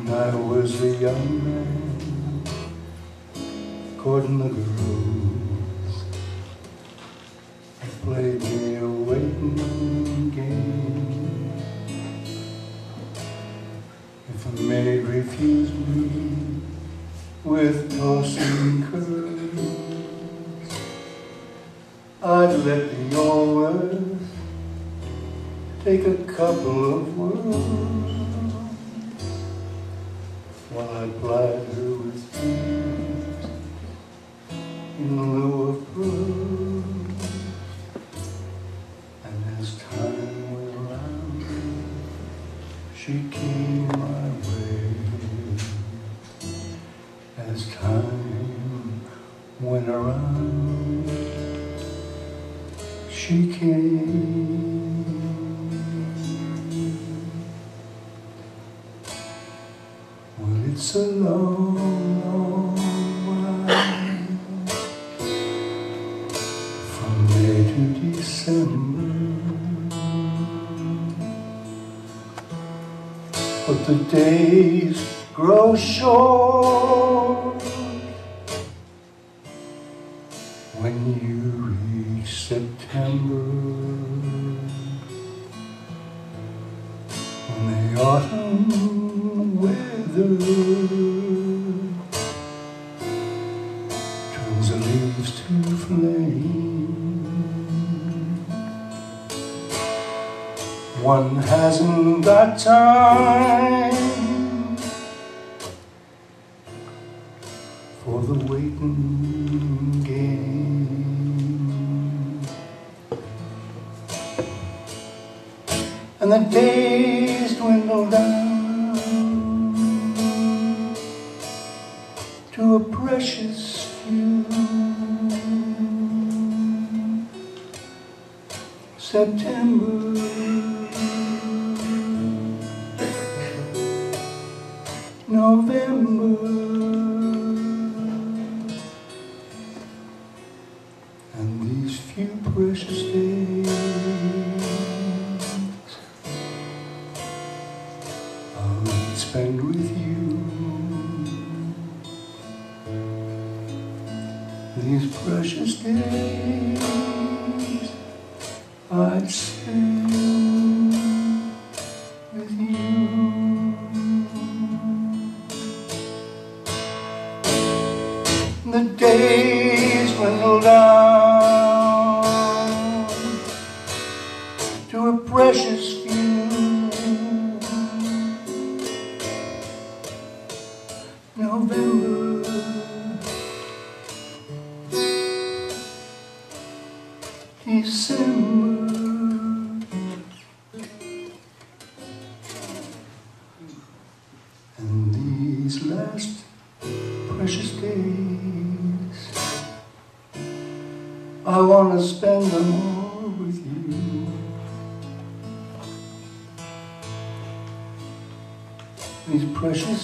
When I was a young man, courting the girls, I played me a waiting game. If a maid refused me with tossing curves, I'd let the old earth take a couple of words while I plied her with tears in lieu of pearls. And as time went round, she came my way. As time went around, she came. Well, it's a long, long while from May to December, but the days grow short when you reach September, when the autumn weather turns the leaves to flame. One hasn't got time for the waiting game, and the days dwindle down to a precious few. September, November, and these few precious days I'll spend with you. These precious days I'd spend with you. The days dwindle down to a precious few. November, December, and these last precious days I want to spend them all with you. These precious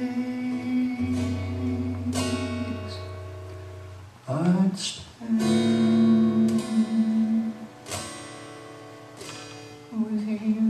days I'd spend with you.